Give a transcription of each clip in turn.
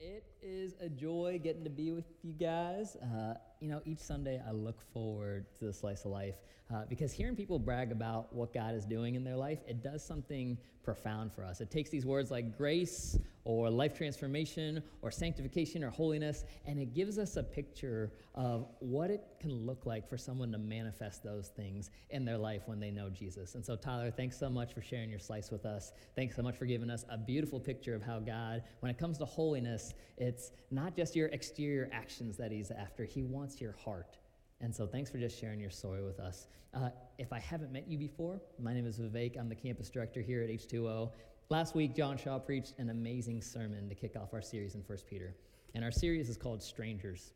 It is a joy getting to be with you guys. Each Sunday I look forward to the Slice of Life because hearing people brag about what God is doing in their life, it does something profound for us. It takes these words like grace or life transformation or sanctification or holiness, and it gives us a picture of what it can look like for someone to manifest those things in their life when they know Jesus. And so, Tyler, thanks so much for sharing your slice with us. Thanks so much for giving us a beautiful picture of how God, when it comes to holiness, it's not just your exterior actions that he's after. He wants your heart. And so thanks for just sharing your story with us. If I haven't met you before, my name is Vivek. I'm the campus director here at H2O. Last week, John Shaw preached an amazing sermon to kick off our series in 1 Peter. And our series is called Strangers.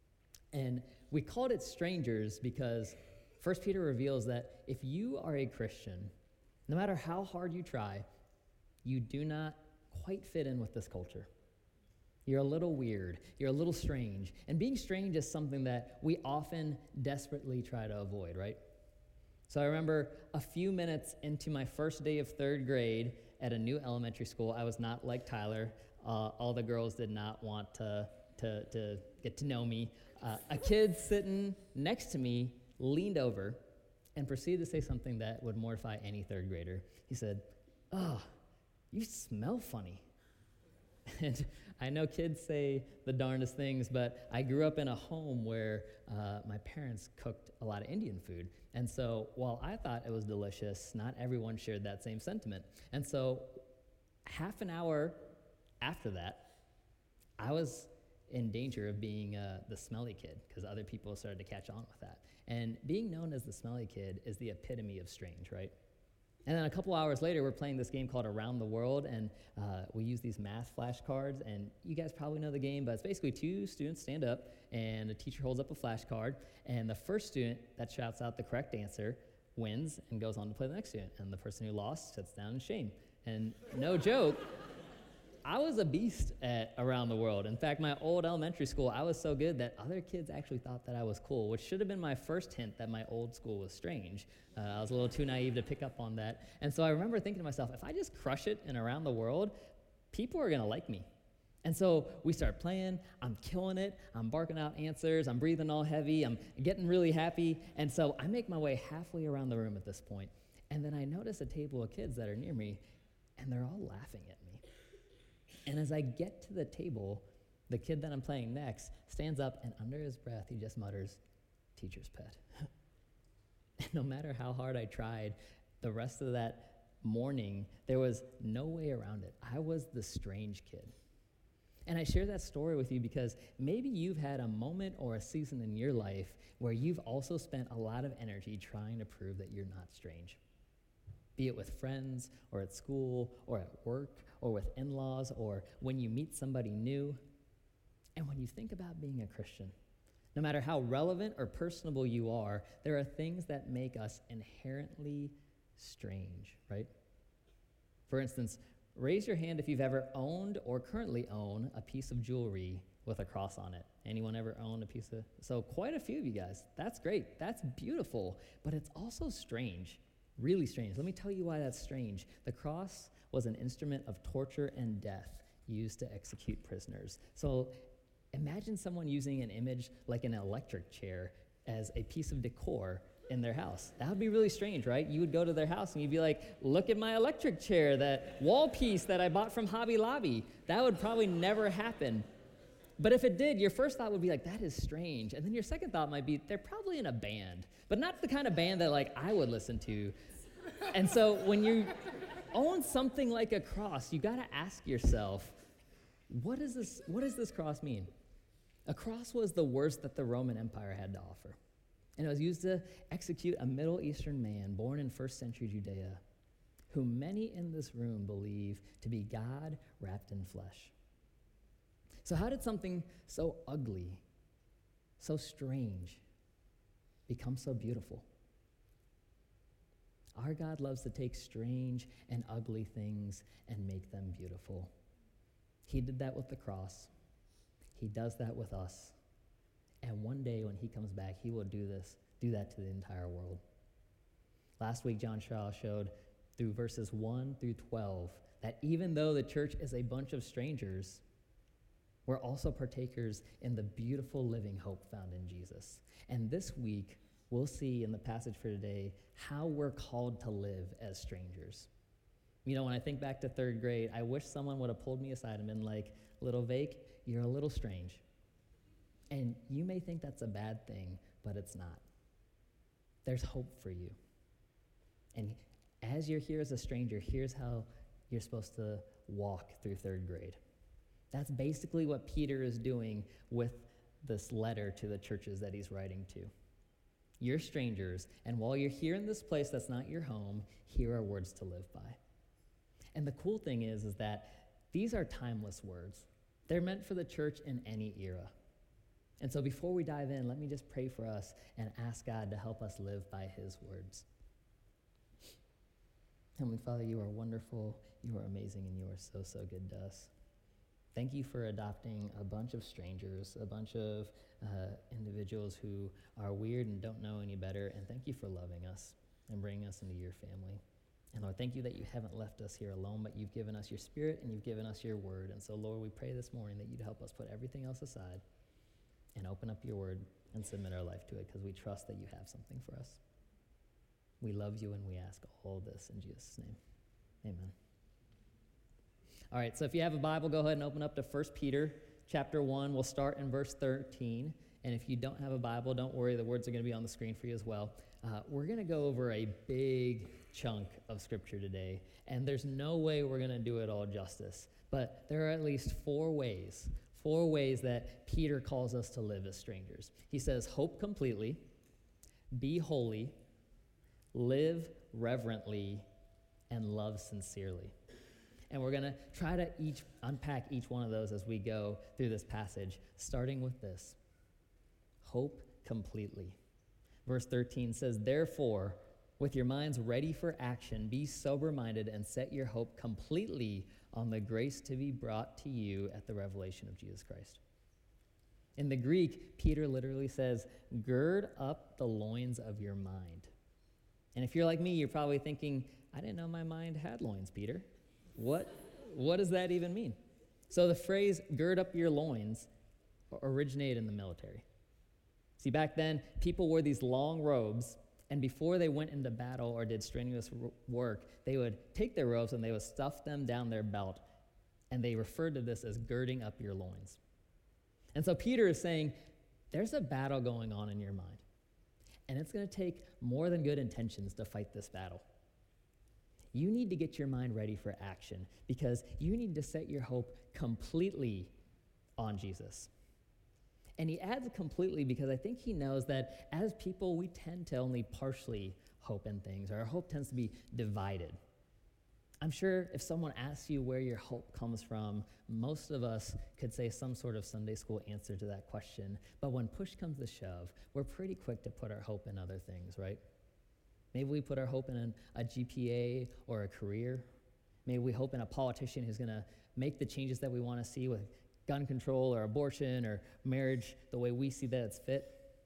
And we called it Strangers because 1 Peter reveals that if you are a Christian, no matter how hard you try, you do not quite fit in with this culture. You're a little weird. You're a little strange. And being strange is something that we often desperately try to avoid, right? So I remember a few minutes into my first day of third grade at a new elementary school, I was not like Tyler. All the girls did not want to get to know me. A kid sitting next to me leaned over and proceeded to say something that would mortify any third grader. He said, "Oh, you smell funny." And I know kids say the darndest things, but I grew up in a home where my parents cooked a lot of Indian food. And so while I thought it was delicious, not everyone shared that same sentiment. And so half an hour after that, I was in danger of being the smelly kid because other people started to catch on with that. And being known as the smelly kid is the epitome of strange, right? And then a couple hours later, we're playing this game called Around the World, and we use these math flashcards, and you guys probably know the game, but it's basically two students stand up, and the teacher holds up a flashcard, and the first student that shouts out the correct answer wins and goes on to play the next student, and the person who lost sits down in shame. And no joke, I was a beast at Around the World. In fact, my old elementary school, I was so good that other kids actually thought that I was cool, which should have been my first hint that my old school was strange. I was a little too naive to pick up on that. And so I remember thinking to myself, if I just crush it in Around the World, people are going to like me. And so we start playing, I'm killing it, I'm barking out answers, I'm breathing all heavy, I'm getting really happy. And so I make my way halfway around the room at this point, and then I notice a table of kids that are near me, and they're all laughing at me. And as I get to the table, the kid that I'm playing next stands up, and under his breath, he just mutters, "Teacher's pet." And no matter how hard I tried, the rest of that morning, there was no way around it. I was the strange kid. And I share that story with you because maybe you've had a moment or a season in your life where you've also spent a lot of energy trying to prove that you're not strange. Be it with friends, or at school, or at work, or with in-laws, or when you meet somebody new. And when you think about being a Christian, no matter how relevant or personable you are, there are things that make us inherently strange, right? For instance, raise your hand if you've ever owned or currently own a piece of jewelry with a cross on it. Anyone ever owned a piece of? So quite a few of you guys. That's great. That's beautiful. But it's also strange. Really strange. Let me tell you why that's strange. The cross was an instrument of torture and death used to execute prisoners. So imagine someone using an image like an electric chair as a piece of decor in their house. That would be really strange, right? You would go to their house and you'd be like, "Look at my electric chair, that wall piece that I bought from Hobby Lobby." That would probably never happen. But if it did, your first thought would be like, "That is strange." And then your second thought might be, "They're probably in a band," but not the kind of band that like I would listen to. And so when you own something like a cross, you got to ask yourself, what does this cross mean? A cross was the worst that the Roman Empire had to offer. And it was used to execute a Middle Eastern man born in first century Judea, who many in this room believe to be God wrapped in flesh. So how did something so ugly, so strange, become so beautiful? Our God loves to take strange and ugly things and make them beautiful. He did that with the cross. He does that with us. And one day when he comes back, he will do that to the entire world. Last week, John Shaw showed through verses 1 through 12 that even though the church is a bunch of strangers, We're also partakers in the beautiful living hope found in Jesus. And this week, we'll see in the passage for today how we're called to live as strangers. You know, when I think back to third grade, I wish someone would have pulled me aside and been like, "Little Vake, you're a little strange." And you may think that's a bad thing, but it's not. There's hope for you. And as you're here as a stranger, here's how you're supposed to walk through third grade. That's basically what Peter is doing with this letter to the churches that he's writing to. You're strangers, and while you're here in this place that's not your home, here are words to live by. And the cool thing is that these are timeless words. They're meant for the church in any era. And so before we dive in, let me just pray for us and ask God to help us live by his words. Heavenly Father, you are wonderful, you are amazing, and you are so, so good to us. Thank you for adopting a bunch of strangers, a bunch of individuals who are weird and don't know any better, and thank you for loving us and bringing us into your family. And Lord, thank you that you haven't left us here alone, but you've given us your Spirit and you've given us your word. And so, Lord, we pray this morning that you'd help us put everything else aside and open up your word and submit our life to it, because we trust that you have something for us. We love you, and we ask all this in Jesus' name. Amen. All right, so if you have a Bible, go ahead and open up to 1 Peter chapter 1. We'll start in verse 13. And if you don't have a Bible, don't worry, the words are going to be on the screen for you as well. We're going to go over a big chunk of Scripture today, and there's no way we're going to do it all justice. But there are at least four ways that Peter calls us to live as strangers. He says, hope completely, be holy, live reverently, and love sincerely. And we're going to try to unpack each one of those as we go through this passage, starting with this. Hope completely. Verse 13 says, therefore, with your minds ready for action, be sober-minded and set your hope completely on the grace to be brought to you at the revelation of Jesus Christ. In the Greek, Peter literally says, gird up the loins of your mind. And if you're like me, you're probably thinking, I didn't know my mind had loins, Peter. What does that even mean? So the phrase, gird up your loins, originated in the military. See, back then, people wore these long robes, and before they went into battle or did strenuous work, they would take their robes and they would stuff them down their belt, and they referred to this as girding up your loins. And so Peter is saying, there's a battle going on in your mind, and it's going to take more than good intentions to fight this battle. You need to get your mind ready for action, because you need to set your hope completely on Jesus. And he adds completely because I think he knows that as people, we tend to only partially hope in things. Our hope tends to be divided. I'm sure if someone asks you where your hope comes from, most of us could say some sort of Sunday school answer to that question. But when push comes to shove, we're pretty quick to put our hope in other things, right? Maybe we put our hope in a GPA or a career. Maybe we hope in a politician who's going to make the changes that we want to see with gun control or abortion or marriage the way we see that it's fit.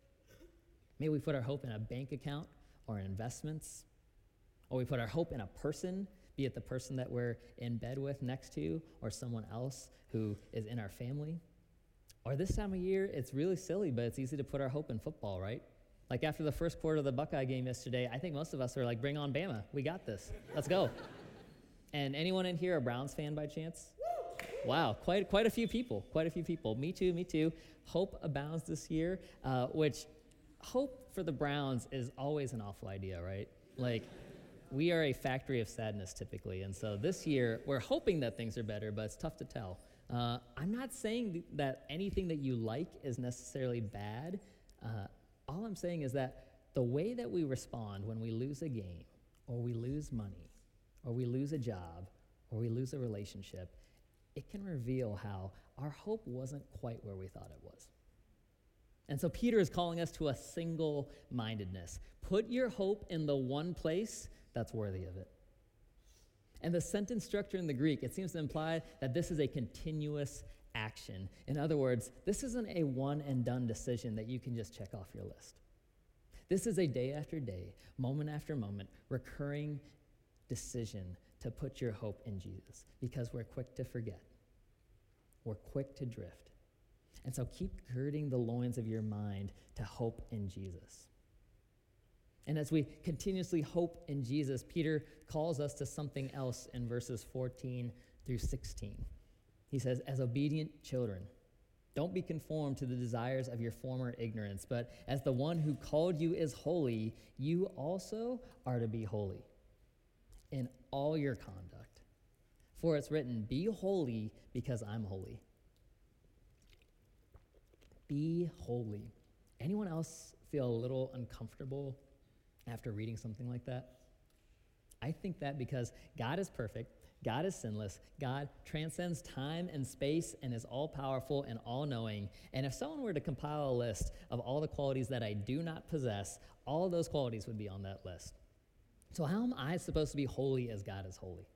Maybe we put our hope in a bank account or in investments. Or we put our hope in a person, be it the person that we're in bed with next to or someone else who is in our family. Or this time of year, it's really silly, but it's easy to put our hope in football, right? Like after the first quarter of the Buckeye game yesterday, I think most of us are like, bring on Bama. We got this. Let's go. And anyone in here a Browns fan by chance? Wow, quite a few people. Me too. Hope abounds this year, which hope for the Browns is always an awful idea, right? Like, we are a factory of sadness typically, and so this year, we're hoping that things are better, but it's tough to tell. I'm not saying that anything that you like is necessarily bad. All I'm saying is that the way that we respond when we lose a game, or we lose money, or we lose a job, or we lose a relationship, it can reveal how our hope wasn't quite where we thought it was. And so Peter is calling us to a single-mindedness. Put your hope in the one place that's worthy of it. And the sentence structure in the Greek, it seems to imply that this is a continuous action. In other words, this isn't a one-and-done decision that you can just check off your list. This is a day after day, moment after moment, recurring decision to put your hope in Jesus, because we're quick to forget. we're quick to drift. And so keep girding the loins of your mind to hope in Jesus. And as we continuously hope in Jesus, Peter calls us to something else in verses 14 through 16. He says, as obedient children, don't be conformed to the desires of your former ignorance, but as the one who called you is holy, you also are to be holy in all your conduct. For it's written, be holy because I'm holy. Be holy. Anyone else feel a little uncomfortable after reading something like that? I think that because God is perfect, God is sinless, God transcends time and space and is all-powerful and all-knowing. And if someone were to compile a list of all the qualities that I do not possess, all of those qualities would be on that list. So how am I supposed to be holy as God is holy?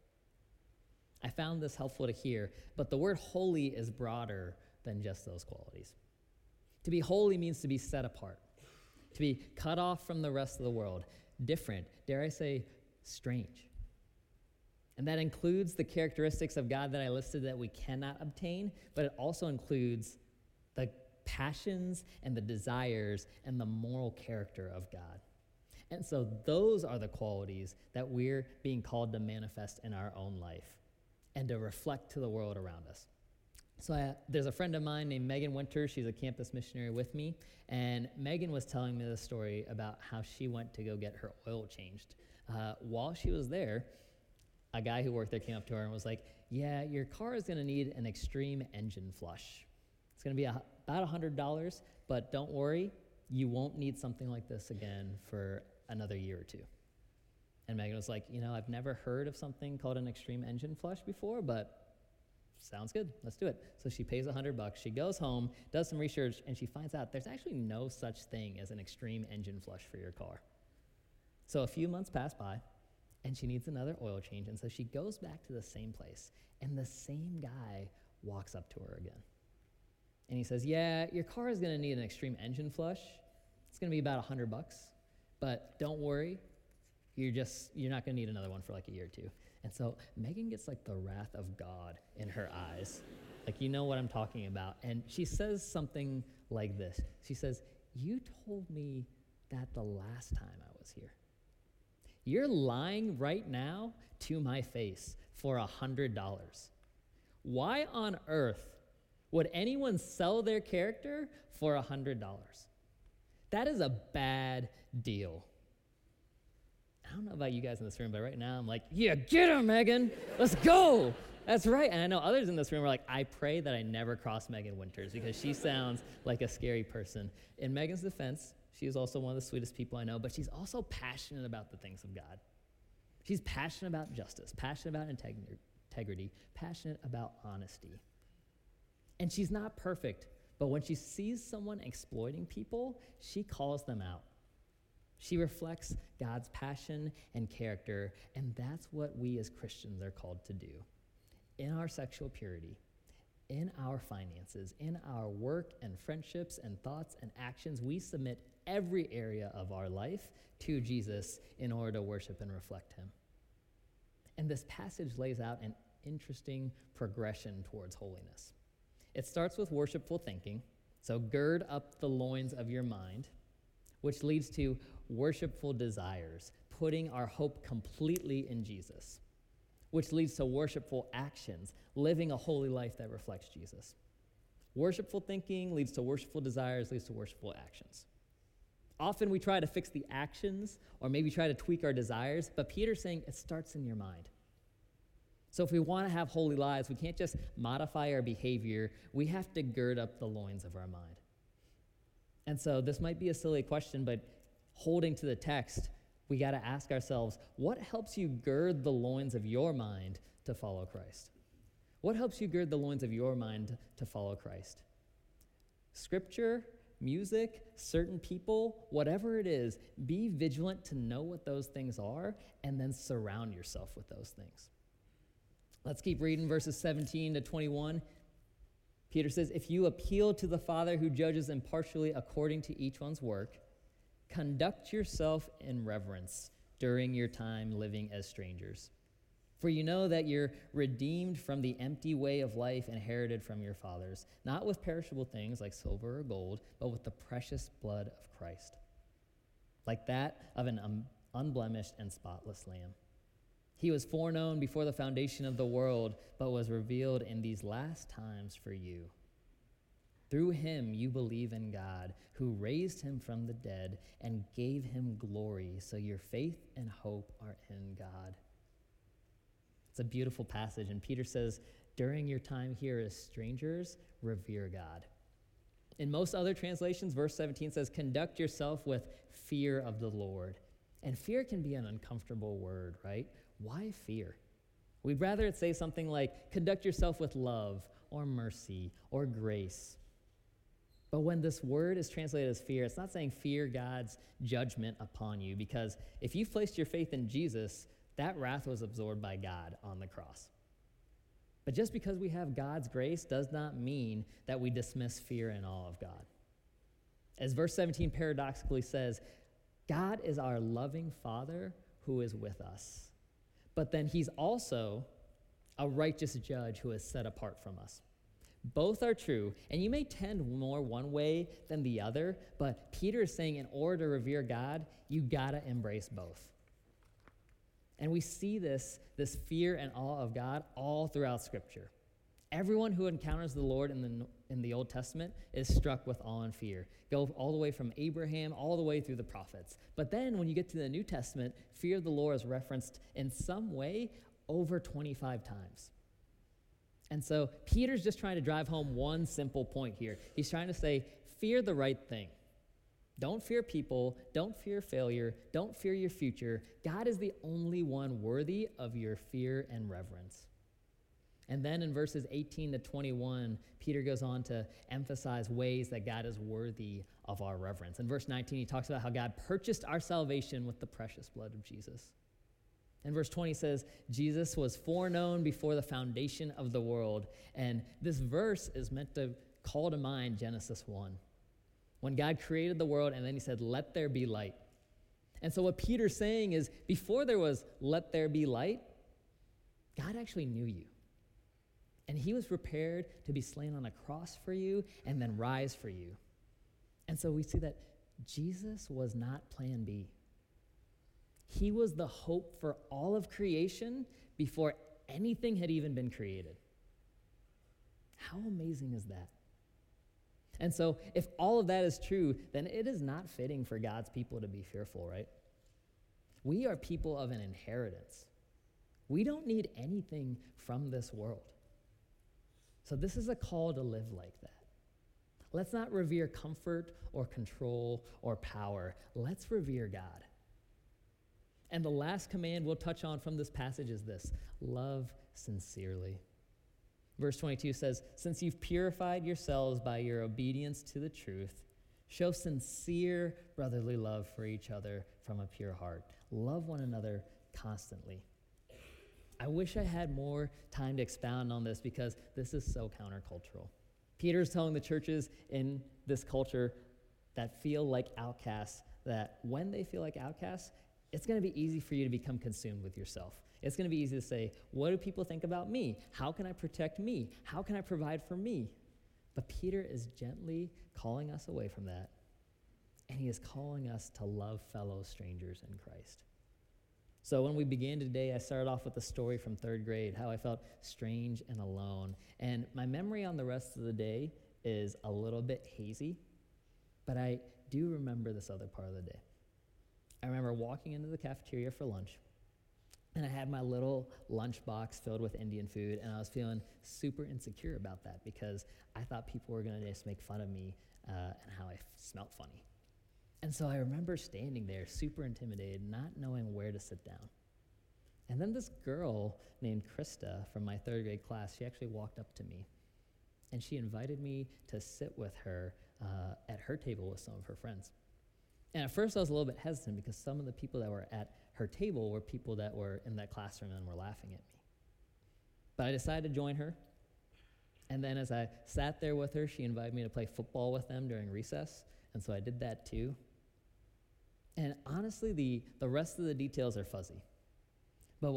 I found this helpful to hear, but the word holy is broader than just those qualities. To be holy means to be set apart, to be cut off from the rest of the world, different, dare I say, strange. And that includes the characteristics of God that I listed that we cannot obtain, but it also includes the passions and the desires and the moral character of God. And so those are the qualities that we're being called to manifest in our own life and to reflect to the world around us. So there's a friend of mine named Megan Winter. She's a campus missionary with me. And Megan was telling me the story about how she went to go get her oil changed. While she was there, a guy who worked there came up to her and was like, yeah, your car is going to need an extreme engine flush. It's going to be about $100, but don't worry, you won't need something like this again for another year or two. And Megan was like, I've never heard of something called an extreme engine flush before, but sounds good. Let's do it. So she pays $100. She goes home, does some research, and she finds out there's actually no such thing as an extreme engine flush for your car. So a few months pass by, and she needs another oil change. And so she goes back to the same place, and the same guy walks up to her again. And he says, yeah, your car is going to need an extreme engine flush. It's going to be about $100, but don't worry. You're not going to need another one for like a year or two. And so Megan gets like the wrath of God in her eyes. Like, you know what I'm talking about. And she says something like this. She says, you told me that the last time I was here. You're lying right now to my face for $100. Why on earth would anyone sell their character for $100? That is a bad deal. I don't know about you guys in this room, but right now I'm like, yeah, get her, Megan. Let's go. That's right. And I know others in this room are like, I pray that I never cross Megan Winters because she sounds like a scary person. In Megan's defense, she is also one of the sweetest people I know, but she's also passionate about the things of God. She's passionate about justice, passionate about integrity, passionate about honesty. And she's not perfect, but when she sees someone exploiting people, she calls them out. She reflects God's passion and character, and that's what we as Christians are called to do. In our sexual purity, in our finances, in our work and friendships and thoughts and actions, we submit every area of our life to Jesus in order to worship and reflect him. And this passage lays out an interesting progression towards holiness. It starts with worshipful thinking, so gird up the loins of your mind, which leads to worshipful desires, putting our hope completely in Jesus, which leads to worshipful actions, living a holy life that reflects Jesus. Worshipful thinking leads to worshipful desires, leads to worshipful actions. Often we try to fix the actions or maybe try to tweak our desires, but Peter's saying it starts in your mind. So if we want to have holy lives, we can't just modify our behavior. We have to gird up the loins of our mind. And so this might be a silly question, but holding to the text, we got to ask ourselves, what helps you gird the loins of your mind to follow Christ? What helps you gird the loins of your mind to follow Christ? Scripture, music, certain people, whatever it is, be vigilant to know what those things are and then surround yourself with those things. Let's keep reading verses 17 to 21. Peter says, if you appeal to the Father who judges impartially according to each one's work, conduct yourself in reverence during your time living as strangers For you know that you're redeemed from the empty way of life inherited from your fathers, not with perishable things like silver or gold, but with the precious blood of Christ, like that of an unblemished and spotless lamb. He was foreknown before the foundation of the world, but was revealed in these last times for you. Through him you believe in God, who raised him from the dead and gave him glory, so your faith and hope are in God. It's a beautiful passage, and Peter says, during your time here as strangers, revere God. In most other translations, verse 17 says, conduct yourself with fear of the Lord. And fear can be an uncomfortable word, right? Why fear? We'd rather it say something like, conduct yourself with love or mercy or grace. But when this word is translated as fear, it's not saying fear God's judgment upon you, because if you've placed your faith in Jesus, that wrath was absorbed by God on the cross. But just because we have God's grace does not mean that we dismiss fear and awe of God. As verse 17 paradoxically says, God is our loving Father who is with us. But then he's also a righteous judge who is set apart from us. Both are true, and you may tend more one way than the other, but Peter is saying in order to revere God, you gotta embrace both. And we see this fear and awe of God all throughout Scripture. Everyone who encounters the Lord in the Old Testament is struck with awe and fear. Go all the way from Abraham all the way through the prophets. But then when you get to the New Testament, fear of the Lord is referenced in some way over 25 times. And so Peter's just trying to drive home one simple point here. He's trying to say, fear the right thing. Don't fear people. Don't fear failure. Don't fear your future. God is the only one worthy of your fear and reverence. And then in verses 18 to 21, Peter goes on to emphasize ways that God is worthy of our reverence. In verse 19, he talks about how God purchased our salvation with the precious blood of Jesus. And verse 20 says, Jesus was foreknown before the foundation of the world. And this verse is meant to call to mind Genesis 1. When God created the world, and then he said, let there be light. And so what Peter's saying is, before there was let there be light, God actually knew you. And he was prepared to be slain on a cross for you and then rise for you. And so we see that Jesus was not plan B. He was the hope for all of creation before anything had even been created. How amazing is that? And so if all of that is true, then it is not fitting for God's people to be fearful, right? We are people of an inheritance. We don't need anything from this world. So this is a call to live like that. Let's not revere comfort or control or power. Let's revere God. And the last command we'll touch on from this passage is this: love sincerely. Verse 22 says, since you've purified yourselves by your obedience to the truth, show sincere brotherly love for each other from a pure heart. Love one another constantly. I wish I had more time to expound on this because this is so countercultural. Peter's telling the churches in this culture that feel like outcasts that when they feel like outcasts, it's going to be easy for you to become consumed with yourself. It's going to be easy to say, what do people think about me? How can I protect me? How can I provide for me? But Peter is gently calling us away from that, and he is calling us to love fellow strangers in Christ. So when we began today, I started off with a story from third grade, how I felt strange and alone. And my memory on the rest of the day is a little bit hazy, but I do remember this other part of the day. I remember walking into the cafeteria for lunch, and I had my little lunch box filled with Indian food, and I was feeling super insecure about that because I thought people were going to just make fun of me and how I smelled funny. And so I remember standing there super intimidated, not knowing where to sit down. And then this girl named Krista from my third grade class, she actually walked up to me, and she invited me to sit with her at her table with some of her friends. And at first I was a little bit hesitant because some of the people that were at her table were people that were in that classroom and were laughing at me. But I decided to join her. And then as I sat there with her, she invited me to play football with them during recess. And so I did that too. And honestly, the rest of the details are fuzzy. But what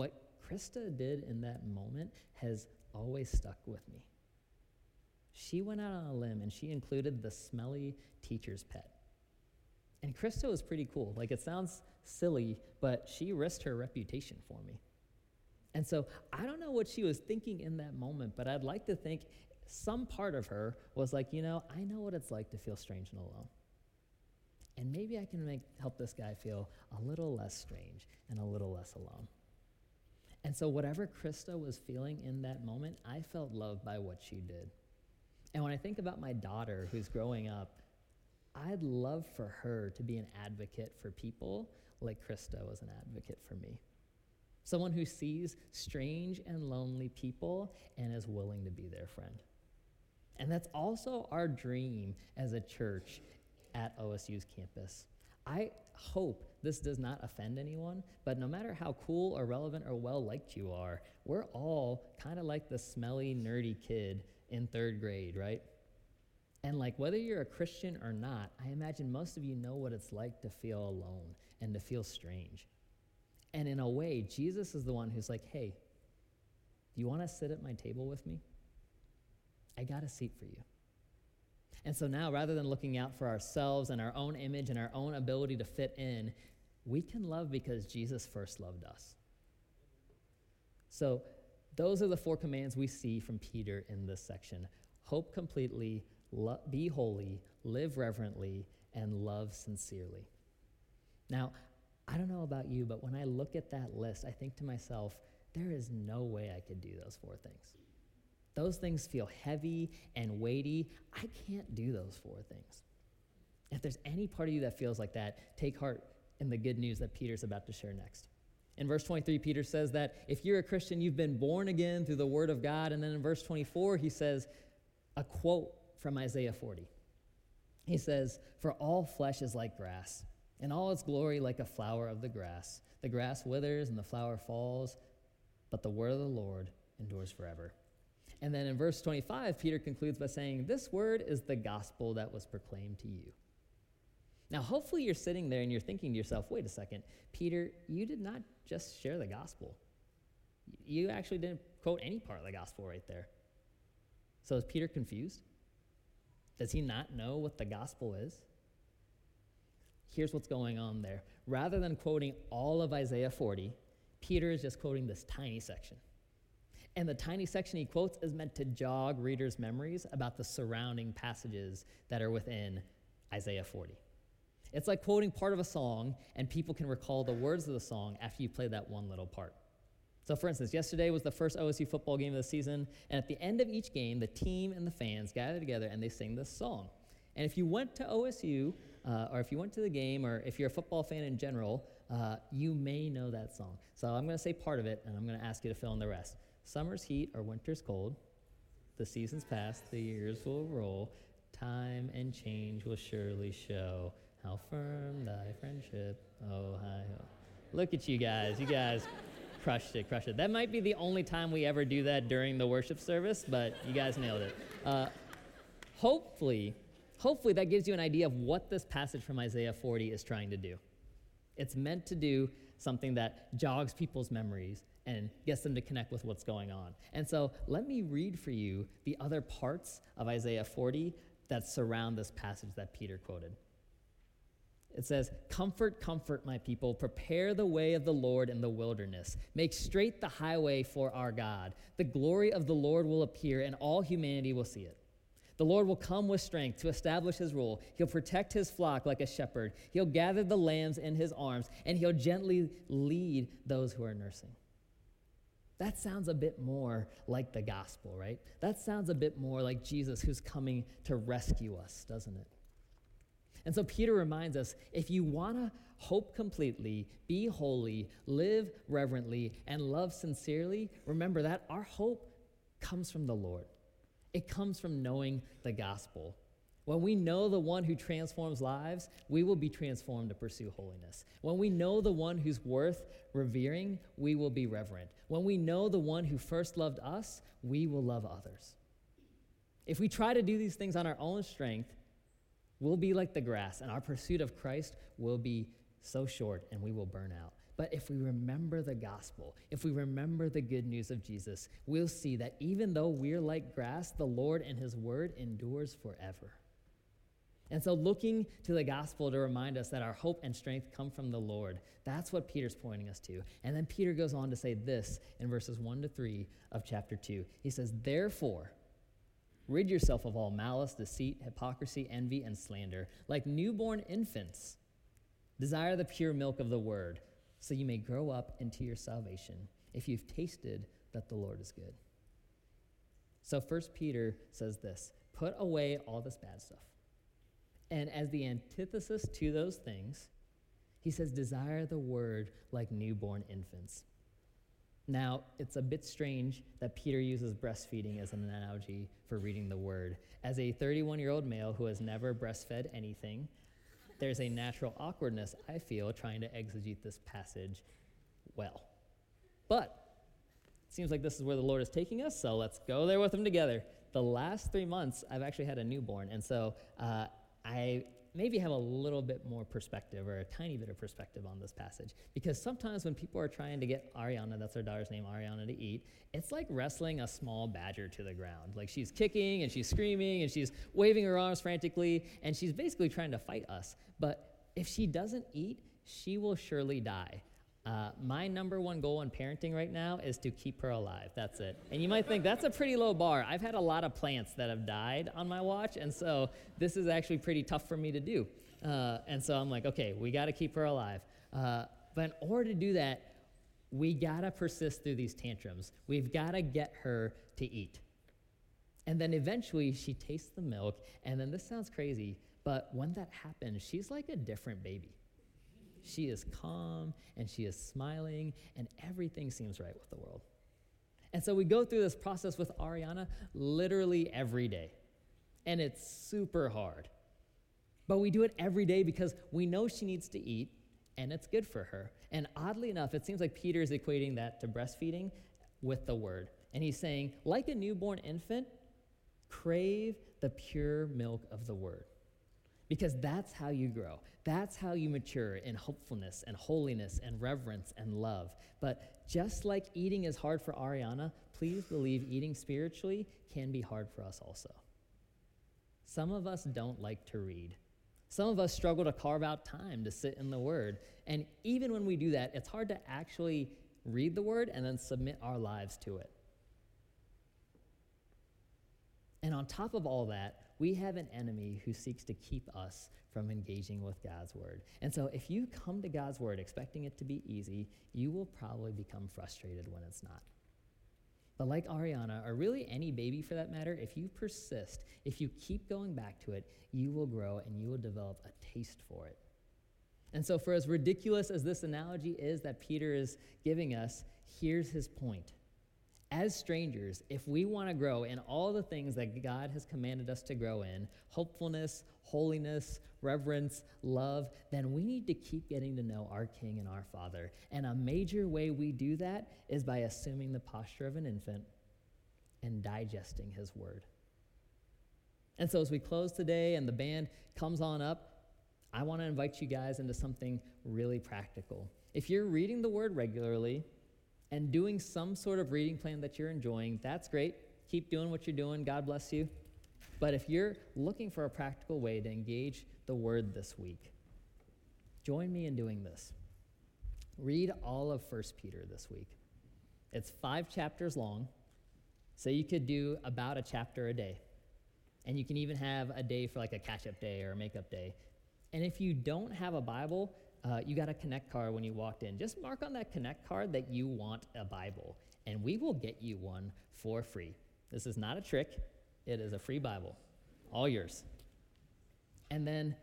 Krista did in that moment has always stuck with me. She went out on a limb and she included the smelly teacher's pet. And Krista was pretty cool. Like, it sounds silly, but she risked her reputation for me. And so I don't know what she was thinking in that moment, but I'd like to think some part of her was like, I know what it's like to feel strange and alone. And maybe I can help this guy feel a little less strange and a little less alone. And so whatever Krista was feeling in that moment, I felt loved by what she did. And when I think about my daughter who's growing up, I'd love for her to be an advocate for people like Krista was an advocate for me. Someone who sees strange and lonely people and is willing to be their friend. And that's also our dream as a church at OSU's campus. I hope this does not offend anyone, but no matter how cool or relevant or well-liked you are, we're all kind of like the smelly, nerdy kid in 3rd grade, right? And like whether you're a Christian or not, I imagine most of you know what it's like to feel alone and to feel strange. And in a way, Jesus is the one who's like, hey, do you want to sit at my table with me? I got a seat for you. And so now, rather than looking out for ourselves and our own image and our own ability to fit in, we can love because Jesus first loved us. So those are the 4 commands we see from Peter in this section. Hope completely, be holy, live reverently, and love sincerely. Now, I don't know about you, but when I look at that list, I think to myself, there is no way I could do those 4 things. Those things feel heavy and weighty. I can't do those 4 things. If there's any part of you that feels like that, take heart in the good news that Peter's about to share next. In verse 23, Peter says that if you're a Christian, you've been born again through the word of God. And then in verse 24, he says a quote from Isaiah 40. He says, "For all flesh is like grass, and all its glory like a flower of the grass. The grass withers and the flower falls, but the word of the Lord endures forever." And then in verse 25, Peter concludes by saying, "This word is the gospel that was proclaimed to you." Now, hopefully you're sitting there and you're thinking to yourself, wait a second, Peter, you did not just share the gospel. You actually didn't quote any part of the gospel right there. So is Peter confused? Does he not know what the gospel is? Here's what's going on there. Rather than quoting all of Isaiah 40, Peter is just quoting this tiny section. And the tiny section he quotes is meant to jog readers' memories about the surrounding passages that are within Isaiah 40. It's like quoting part of a song, and people can recall the words of the song after you play that one little part. So for instance, yesterday was the first OSU football game of the season, and at the end of each game, the team and the fans gather together and they sing this song. And if you went to OSU, or if you went to the game, or if you're a football fan in general, you may know that song. So I'm going to say part of it, and I'm going to ask you to fill in the rest. Summer's heat or winter's cold, the seasons pass, the years will roll, time and change will surely show how firm thy friendship, oh hi ho. Look at you guys crushed it. That might be the only time we ever do that during the worship service, but you guys nailed it. Hopefully that gives you an idea of what this passage from Isaiah 40 is trying to do. It's meant to do something that jogs people's memories and gets them to connect with what's going on. And so let me read for you the other parts of Isaiah 40 that surround this passage that Peter quoted. It says, "Comfort, comfort, my people. Prepare the way of the Lord in the wilderness. Make straight the highway for our God. The glory of the Lord will appear, and all humanity will see it. The Lord will come with strength to establish his rule. He'll protect his flock like a shepherd. He'll gather the lambs in his arms, and he'll gently lead those who are nursing." That sounds a bit more like the gospel, right? That sounds a bit more like Jesus who's coming to rescue us, doesn't it? And so Peter reminds us, if you want to hope completely, be holy, live reverently, and love sincerely, remember that our hope comes from the Lord. It comes from knowing the gospel. When we know the one who transforms lives, we will be transformed to pursue holiness. When we know the one who's worth revering, we will be reverent. When we know the one who first loved us, we will love others. If we try to do these things on our own strength, we'll be like the grass, and our pursuit of Christ will be so short, and we will burn out. But if we remember the gospel, if we remember the good news of Jesus, we'll see that even though we're like grass, the Lord and his word endures forever. And so looking to the gospel to remind us that our hope and strength come from the Lord, that's what Peter's pointing us to. And then Peter goes on to say this in verses 1-3 of chapter 2. He says, therefore, rid yourself of all malice, deceit, hypocrisy, envy, and slander. Like newborn infants, desire the pure milk of the word, so you may grow up into your salvation, if you've tasted that the Lord is good. So 1 Peter says this, put away all this bad stuff. And as the antithesis to those things, he says, desire the word like newborn infants. Now, it's a bit strange that Peter uses breastfeeding as an analogy for reading the word. As a 31-year-old male who has never breastfed anything, there's a natural awkwardness, I feel, trying to exegete this passage well. But it seems like this is where the Lord is taking us, so let's go there with him together. The last 3 months, I've actually had a newborn, and so I maybe have a little bit more perspective, or a tiny bit of perspective on this passage. Because sometimes when people are trying to get Ariana, that's our daughter's name, Ariana, to eat, it's like wrestling a small badger to the ground. Like she's kicking and she's screaming and she's waving her arms frantically, and she's basically trying to fight us. But if she doesn't eat, she will surely die. My number one goal in parenting right now is to keep her alive. That's it. And you might think that's a pretty low bar. I've had a lot of plants that have died on my watch, and so this is actually pretty tough for me to do. And so I'm like, okay, we got to keep her alive. But in order to do that, we got to persist through these tantrums. We've got to get her to eat. And then eventually she tastes the milk, and then this sounds crazy, but when that happens, she's like a different baby. She is calm, and she is smiling, and everything seems right with the world. And so we go through this process with Ariana literally every day, and it's super hard. But we do it every day because we know she needs to eat, and it's good for her. And oddly enough, it seems like Peter is equating that to breastfeeding with the word. And he's saying, like a newborn infant, crave the pure milk of the word. Because that's how you grow. That's how you mature in hopefulness and holiness and reverence and love. But just like eating is hard for Ariana, please believe eating spiritually can be hard for us also. Some of us don't like to read. Some of us struggle to carve out time to sit in the Word. And even when we do that, it's hard to actually read the Word and then submit our lives to it. And on top of all that, we have an enemy who seeks to keep us from engaging with God's word. And so if you come to God's word expecting it to be easy, you will probably become frustrated when it's not. But like Ariana, or really any baby for that matter, if you persist, if you keep going back to it, you will grow and you will develop a taste for it. And so for as ridiculous as this analogy is that Peter is giving us, here's his point. As strangers, if we want to grow in all the things that God has commanded us to grow in, hopefulness, holiness, reverence, love, then we need to keep getting to know our King and our Father. And a major way we do that is by assuming the posture of an infant and digesting his word. And so as we close today and the band comes on up, I want to invite you guys into something really practical. If you're reading the word regularly, and doing some sort of reading plan that you're enjoying, that's great. Keep doing what you're doing. God bless you. But if you're looking for a practical way to engage the word this week, join me in doing this. Read all of 1 Peter this week. It's 5 chapters long, so you could do about a chapter a day. And you can even have a day for like a catch-up day or a makeup day. And if you don't have a Bible, you got a Connect card when you walked in. Just mark on that Connect card that you want a Bible, and we will get you one for free. This is not a trick. It is a free Bible, all yours. And then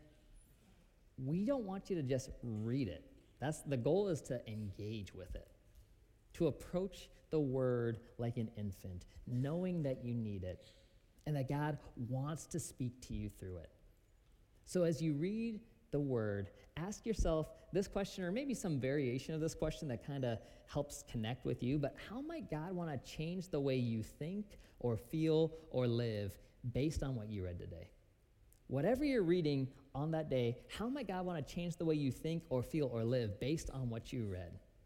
we don't want you to just read it. The goal is to engage with it, to approach the word like an infant, knowing that you need it, and that God wants to speak to you through it. So as you read the word, ask yourself this question, or maybe some variation of this question that kind of helps connect with you, but how might God want to change the way you think or feel or live based on what you read today? Whatever you're reading on that day, how might God want to change the way you think or feel or live based on what you read?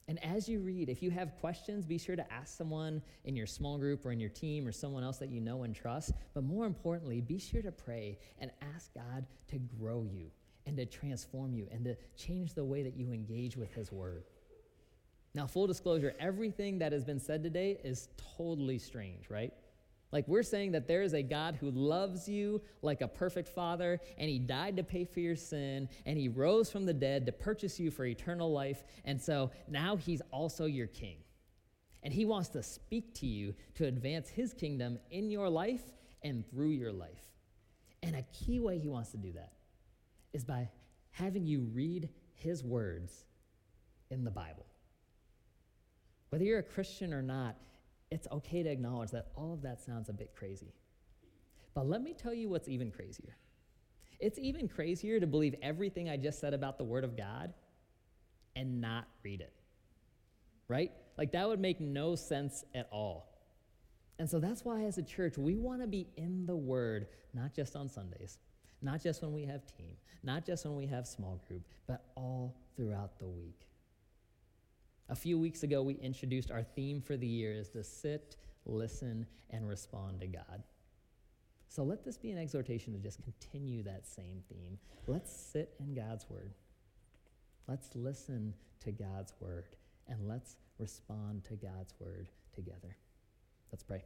And as you read, if you have questions, be sure to ask someone in your small group or in your team or someone else that you know and trust. But more importantly, be sure to pray and ask God to grow you and to transform you and to change the way that you engage with his word. Now, full disclosure, everything that has been said today is totally strange, right? Like, we're saying that there is a God who loves you like a perfect father, and he died to pay for your sin, and he rose from the dead to purchase you for eternal life, and so now he's also your king. And he wants to speak to you to advance his kingdom in your life and through your life. And a key way he wants to do that is by having you read his words in the Bible. Whether you're a Christian or not, it's okay to acknowledge that all of that sounds a bit crazy. But let me tell you what's even crazier. It's even crazier to believe everything I just said about the Word of God and not read it, right? Like, that would make no sense at all. And so that's why as a church, we want to be in the Word, not just on Sundays, not just when we have team, not just when we have small group, but all throughout the week. A few weeks ago, we introduced our theme for the year is to sit, listen, and respond to God. So let this be an exhortation to just continue that same theme. Let's sit in God's word. Let's listen to God's word, and let's respond to God's word together. Let's pray.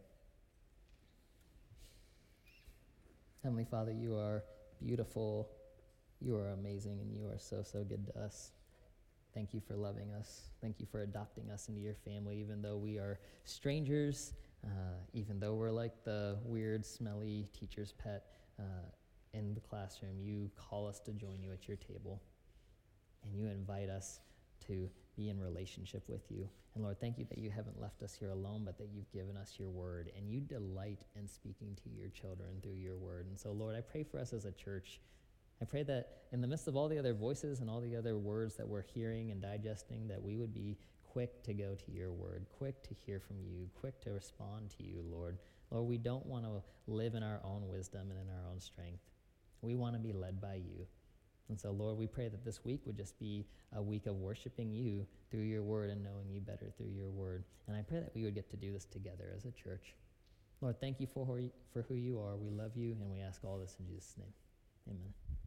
Heavenly Father, you are beautiful, you are amazing, and you are so, so good to us. Thank you for loving us. Thank you for adopting us into your family, even though we are strangers, even though we're like the weird, smelly teacher's pet in the classroom. You call us to join you at your table, and you invite us to be in relationship with you. And Lord, thank you that you haven't left us here alone, but that you've given us your word, and you delight in speaking to your children through your word. And so, Lord, I pray for us as a church. I pray that in the midst of all the other voices and all the other words that we're hearing and digesting, that we would be quick to go to your word, quick to hear from you, quick to respond to you, Lord. Lord, we don't want to live in our own wisdom and in our own strength. We want to be led by you. And so, Lord, we pray that this week would just be a week of worshiping you through your word and knowing you better through your word. And I pray that we would get to do this together as a church. Lord, thank you for who you are. We love you, and we ask all this in Jesus' name. Amen.